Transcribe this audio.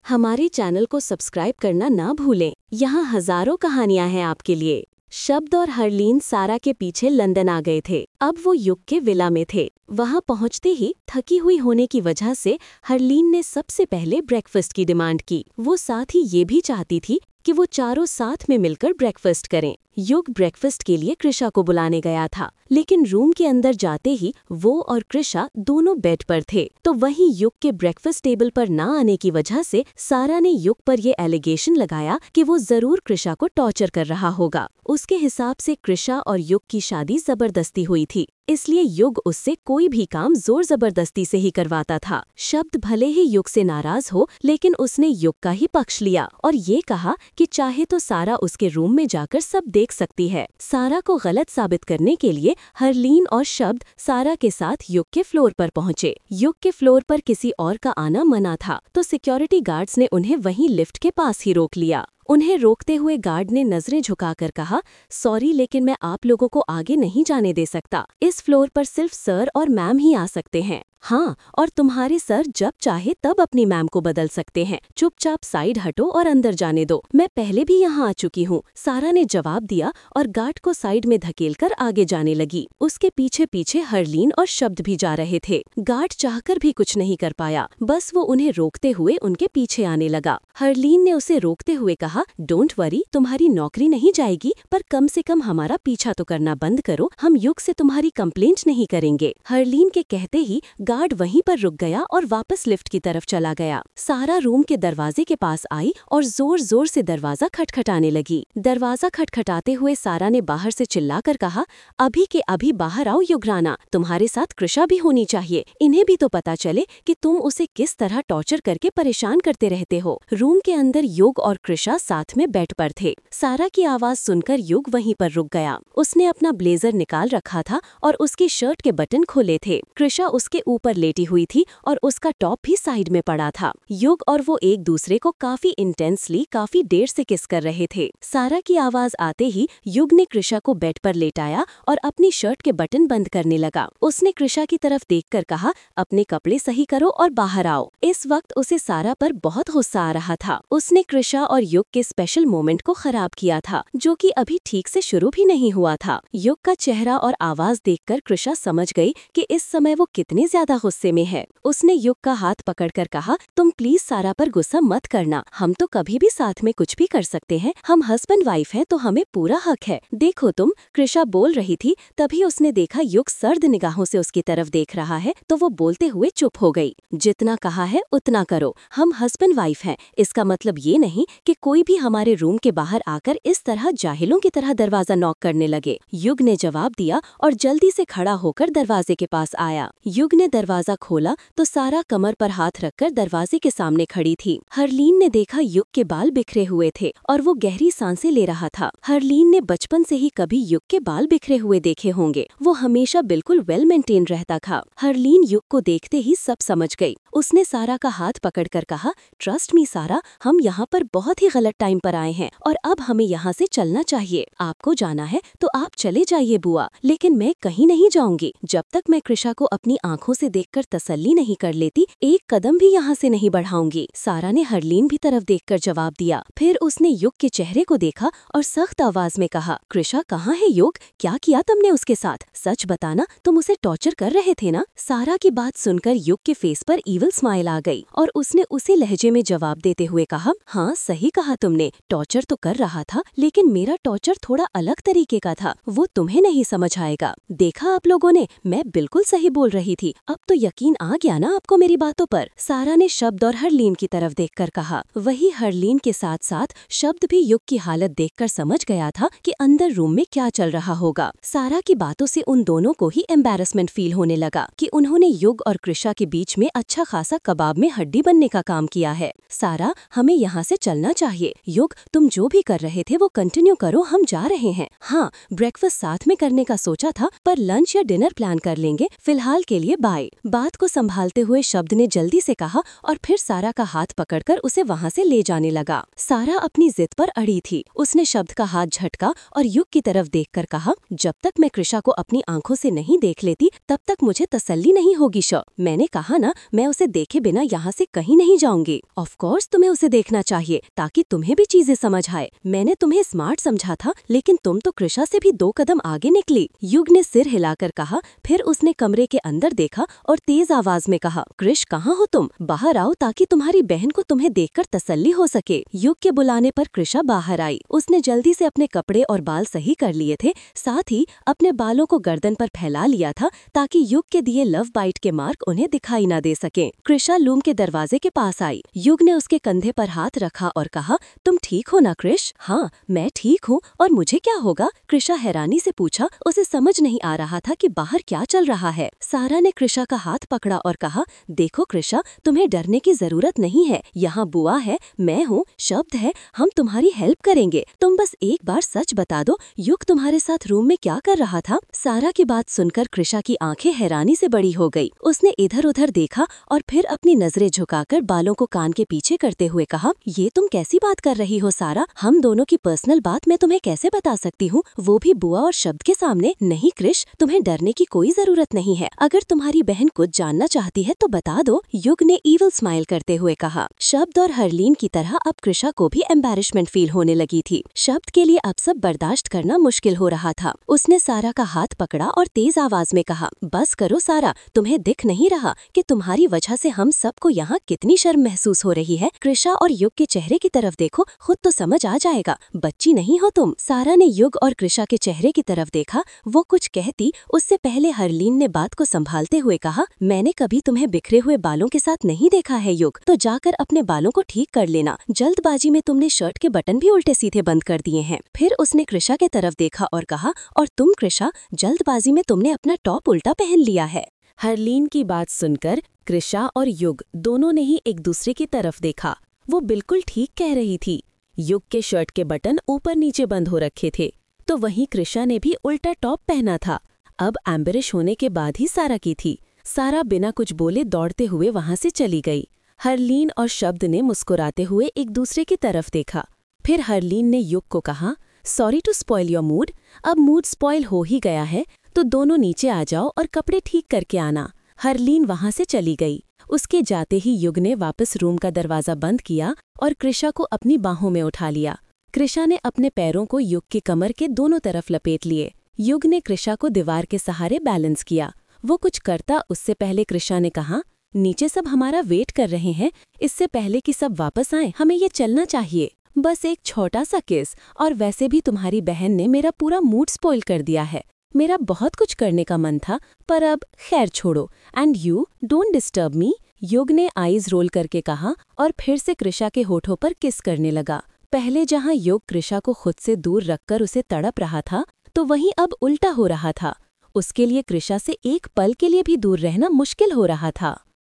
हमारे चैनल को सब्सक्राइब करना ना भूलें। यहाँ हजारों कहानियां हैं आपके लिए। शब्द और हरलीन सारा के पीछे लंदन आ गए थे। अब वो युग के विला में थे। वहां पहुंचते ही थकी हुई होने की वजह से हरलीन ने सबसे पहले ब्रेकफास्ट की डिमांड की। वो साथ ही ये भी चाहती थी कि वो चारों साथ में मिलकर ब्रेकफास्ट करें। युग ब्रेकफास्ट के लिए कृषा को बुलाने गया था, लेकिन रूम के अंदर जाते ही वो और कृषा दोनों बेड पर थे। तो वहीं युग के ब्रेकफास्ट टेबल पर ना आने की वजह से सारा ने युग पर ये एलिगेशन लगाया कि वो जरूर कृषा को टॉर्चर कर रहा होगा। उसके हिसाब से कृषा और युग की शादी जबरदस्ती हुई थी, इसलिए युग उससे कोई भी काम जोर जबरदस्ती से ही करवाता था। शब्द भले ही युग से नाराज हो, लेकिन उसने युग का ही पक्ष लिया और ये कहा कि चाहे तो सारा उसके रूम में जाकर सब देख सकती है। सारा को गलत साबित करने के लिए हरलीन और शब्द सारा के साथ युग के फ्लोर पर पहुंचे। युग के फ्लोर पर किसी और का आना मना था, तो सिक्योरिटी गार्ड्स ने उन्हें वहीं लिफ्ट के पास ही रोक लिया। उन्हें रोकते हुए गार्ड ने नजरें झुकाकर कहा, सॉरी लेकिन मैं आप लोगों को आगे नहीं जाने दे सकता। इस फ्लोर पर सिर्फ सर और मैम ही आ सकते हैं। हाँ, और तुम्हारे सर जब चाहे तब अपनी मैम को बदल सकते हैं। चुपचाप साइड हटो और अंदर जाने दो, मैं पहले भी यहाँ आ चुकी हूँ, सारा ने जवाब दिया और गार्ड को साइड में धकेलकर आगे जाने लगी। उसके पीछे पीछे हरलीन और शब्द भी जा रहे थे। गार्ड चाहकर भी कुछ नहीं कर पाया, बस वो उन्हें रोकते हुए उनके पीछे आने लगा। हरलीन ने उसे रोकते हुए कहा, डोंट वरी, तुम्हारी नौकरी नहीं जाएगी, पर कम से कम हमारा पीछा तो करना बंद करो, हम युग से तुम्हारी कंप्लेंट नहीं करेंगे। हरलीन के कहते ही गार्ड वहीं पर रुक गया और वापस लिफ्ट की तरफ चला गया। सारा रूम के दरवाजे के पास आई और जोर जोर से दरवाजा खटखटाने लगी। दरवाजा खटखटाते हुए सारा ने बाहर से चिल्लाकर कहा, अभी के अभी बाहर आओ युगराना, तुम्हारे साथ कृषा भी होनी चाहिए, इन्हें भी तो पता चले कि तुम उसे किस तरह टॉर्चर करके परेशान करते रहते हो। रूम के अंदर युग और कृषा साथ में बेड पर थे। सारा की आवाज सुनकर युग वहीं पर रुक गया। उसने अपना ब्लेजर निकाल रखा था और उसकी शर्ट के बटन खुले थे। कृषा उसके ऊपर लेटी हुई थी और उसका टॉप भी साइड में पड़ा था। युग और वो एक दूसरे को काफी इंटेंसली काफी देर से किस कर रहे थे। सारा की आवाज आते ही युग ने कृषा को बेड पर लेटाया और अपनी शर्ट के बटन बंद करने लगा। उसने कृषा की तरफ देखकर कहा, अपने कपड़े सही करो और बाहर आओ। इस वक्त उसे सारा पर बहुत गुस्सा आ रहा था। उसने कृषा और युग के स्पेशल मोमेंट को खराब किया था, जो कि अभी ठीक से शुरू भी नहीं हुआ था। युग का चेहरा और आवाज देखकर कृषा समझ गई कि इस समय वो कितने ज्यादा गुस्से में है। उसने युग का हाथ पकड़कर कहा, तुम प्लीज सारा पर गुस्सा मत करना, हम तो कभी भी साथ में कुछ भी कर सकते हैं, हम हस्बैंड वाइफ हैं तो हमें पूरा हक है। देखो तुम, कृषा बोल रही थी, तभी उसने देखा युग सर्द निगाहों से उसकी तरफ देख रहा है, तो वो बोलते हुए चुप हो गई। जितना कहा है उतना करो, हम हस्बैंड वाइफ हैं, इसका मतलब ये नहीं कि कोई भी हमारे रूम के बाहर आकर इस तरह जाहिलों की तरह दरवाजा नॉक करने लगे। युग ने जवाब दिया और जल्दी से खड़ा होकर दरवाजे के पास आया। युग ने दरवाजा खोला तो सारा कमर पर हाथ रखकर दरवाजे के सामने खड़ी थी। हरलीन ने देखा युग के बाल बिखरे हुए थे और वो गहरी सांसें ले रहा था। हरलीन ने बचपन से ही कभी युग के बाल बिखरे हुए देखे होंगे, वो हमेशा बिल्कुल वेल मेंटेन रहता था। हरलीन युग को देखते ही सब समझ गई। उसने सारा का हाथ पकड़कर कहा, ट्रस्ट मी सारा, हम यहाँ पर बहुत ही गलत टाइम पर आए हैं और अब हमें यहाँ से चलना चाहिए। आपको जाना है तो आप चले जाइए बुआ, लेकिन मैं कहीं नहीं जाऊंगी जब तक मैं कृषा को अपनी आंखों से देखकर तसल्ली नहीं कर लेती, एक कदम भी यहाँ से नहीं बढ़ाऊंगी। सारा ने हरलीन भी तरफ देखकर जवाब दिया। फिर उसने युग के चेहरे को देखा और सख्त आवाज में कहा, कृषा कहाँ है युग, क्या किया तुमने उसके साथ, सच बताना, तुम उसे टॉर्चर कर रहे थे ना। सारा की बात सुनकर युग के फेस पर इविल स्माइल आ गई और उसने उसी लहजे में जवाब देते हुए कहा, हाँ सही कहा तुमने, टॉर्चर तो कर रहा था, लेकिन मेरा टॉर्चर थोड़ा अलग तरीके का था, वो तुम्हें नहीं समझ आएगा। देखा आप लोगों ने, मैं बिल्कुल सही बोल रही थी, अब तो यकीन आ गया ना आपको मेरी बातों पर। सारा ने शब्द और हरलीन की तरफ देखकर कहा। वही हरलीन के साथ साथ शब्द भी युग की हालत देखकर समझ गया था कि अंदर रूम में क्या चल रहा होगा। सारा की बातों से उन दोनों को ही एम्बैरेसमेंट फील होने लगा कि उन्होंने युग और कृषा के बीच में अच्छा खासा कबाब में हड्डी बनने का काम किया है। सारा, हमें यहाँ से चलना चाहिए। युग, तुम जो भी कर रहे थे वो कंटिन्यू करो, हम जा रहे हैं। हाँ, ब्रेकफास्ट साथ में करने का सोचा था, पर लंच या डिनर प्लान कर लेंगे, फिलहाल के लिए बाय। गए। बात को संभालते हुए शब्द ने जल्दी से कहा और फिर सारा का हाथ पकड़कर उसे वहाँ से ले जाने लगा। सारा अपनी जिद पर अड़ी थी। उसने शब्द का हाथ झटका और युग की तरफ देखकर कहा, जब तक मैं कृषा को अपनी आंखों से नहीं देख लेती तब तक मुझे तसल्ली नहीं होगी। मैंने कहा ना, मैं उसे देखे बिना यहाँ से कहीं नहीं जाऊंगी। ऑफ कोर्स तुम्हें उसे देखना चाहिए ताकि तुम्हें भी चीजें समझ आए। मैंने तुम्हें स्मार्ट समझा था, लेकिन तुम तो कृषा से भी 2 कदम आगे निकली। युग ने सिर हिलाकर कहा। फिर उसने कमरे के अंदर देखा और तेज आवाज में कहा, कृष कहाँ हो तुम? बाहर आओ ताकि तुम्हारी बहन को तुम्हें देखकर तसल्ली हो सके। युग के बुलाने पर कृषा बाहर आई। उसने जल्दी से अपने कपड़े और बाल सही कर लिए थे, साथ ही अपने बालों को गर्दन पर फैला लिया था ताकि युग के दिए लव बाइट के मार्क उन्हें दिखाई न दे सके। कृषा लूम के दरवाजे के पास आई। युग ने उसके कंधे पर हाथ रखा और कहा, तुम ठीक हो ना कृष? हाँ, मैं ठीक हूँ। और मुझे क्या होगा? कृषा हैरानी से पूछा। उसे समझ नहीं आ रहा था कि बाहर क्या चल रहा है। सारा ने कृषा का हाथ पकड़ा और कहा, देखो कृषा, तुम्हें डरने की जरूरत नहीं है। यहाँ बुआ है, मैं हूँ, शब्द है, हम तुम्हारी हेल्प करेंगे। तुम बस एक बार सच बता दो, युग तुम्हारे साथ रूम में क्या कर रहा था? सारा की बात सुनकर कृषा की आंखें हैरानी से बड़ी हो गई। उसने इधर उधर देखा और फिर अपनी नजरें झुकाकर बालों को कान के पीछे करते हुए कहा, ये तुम कैसी बात कर रही हो सारा? हम दोनों की पर्सनल बात मैं तुम्हें कैसे बता सकती हूँ, वो भी बुआ और शब्द के सामने? नहीं कृष, तुम्हें डरने की कोई जरूरत नहीं है। अगर तुम्हारी बहन कुछ जानना चाहती है तो बता दो, युग ने ईविल स्माइल करते हुए कहा। शब्द और हरलीन की तरह अब कृषा को भी एम्बैरेसमेंट फील होने लगी थी। शब्द के लिए अब सब बर्दाश्त करना मुश्किल हो रहा था। उसने सारा का हाथ पकड़ा और तेज आवाज में कहा, बस करो सारा, तुम्हें दिख नहीं रहा कि तुम्हारी वजह से हम सबको यहाँ कितनी शर्म महसूस हो रही है? कृषा और युग के चेहरे की तरफ देखो, खुद तो समझ आ जाएगा, बच्ची नहीं हो तुम। सारा ने युग और कृषा के चेहरे की तरफ देखा। वो कुछ कहती उससे पहले हरलीन ने बात को संभालते हुए कहा, मैंने कभी तुम्हें बिखरे हुए बालों के साथ नहीं देखा है युग, तो जाकर अपने बालों को ठीक कर लेना। जल्दबाजी में तुमने शर्ट के बटन भी उल्टे सीधे बंद कर दिए हैं। फिर उसने कृषा के तरफ देखा और कहा, और तुम कृषा, जल्दबाजी में तुमने अपना टॉप उल्टा पहन लिया है। हरलीन की बात सुनकर कृषा और युग दोनों ने ही एक दूसरे की तरफ देखा। वो बिल्कुल ठीक कह रही थी। युग के शर्ट के बटन ऊपर नीचे बंद हो रखे थे, तो वहीं कृषा ने भी उल्टा टॉप पहना था। अब एम्बेरिश होने के बाद ही सारा की थी। सारा बिना कुछ बोले दौड़ते हुए वहां से चली गई। हरलीन और शब्द ने मुस्कुराते हुए एक दूसरे की तरफ देखा। फिर हरलीन ने युग को कहा, sorry to spoil your mood, अब मूड स्पॉइल हो ही गया है तो दोनों नीचे आ जाओ और कपड़े ठीक करके आना। हरलीन वहां से चली गई। उसके जाते ही युग ने वापस रूम का दरवाजा बंद किया और कृषा को अपनी बाहों में उठा लिया। कृषा ने अपने पैरों को युग की कमर के दोनों तरफ लपेट लिए। युग ने कृषा को दीवार के सहारे बैलेंस किया। वो कुछ करता उससे पहले कृषा ने कहा, नीचे सब हमारा वेट कर रहे हैं, इससे पहले कि सब वापस आएं हमें ये चलना चाहिए। बस एक छोटा सा किस, और वैसे भी तुम्हारी बहन ने मेरा पूरा मूड स्पॉइल कर दिया है। मेरा बहुत कुछ करने का मन था, पर अब खैर छोड़ो। And you don't disturb me, Yug ने आईज रोल करके कहा और फिर से कृषा के होठों पर किस करने लगा। पहले जहां युग कृषा को खुद से दूर रखकर उसे तड़प रहा था, तो वहीं अब उल्टा हो रहा था। उसके लिए कृषा से एक पल के लिए भी दूर रहना मुश्किल हो रहा था।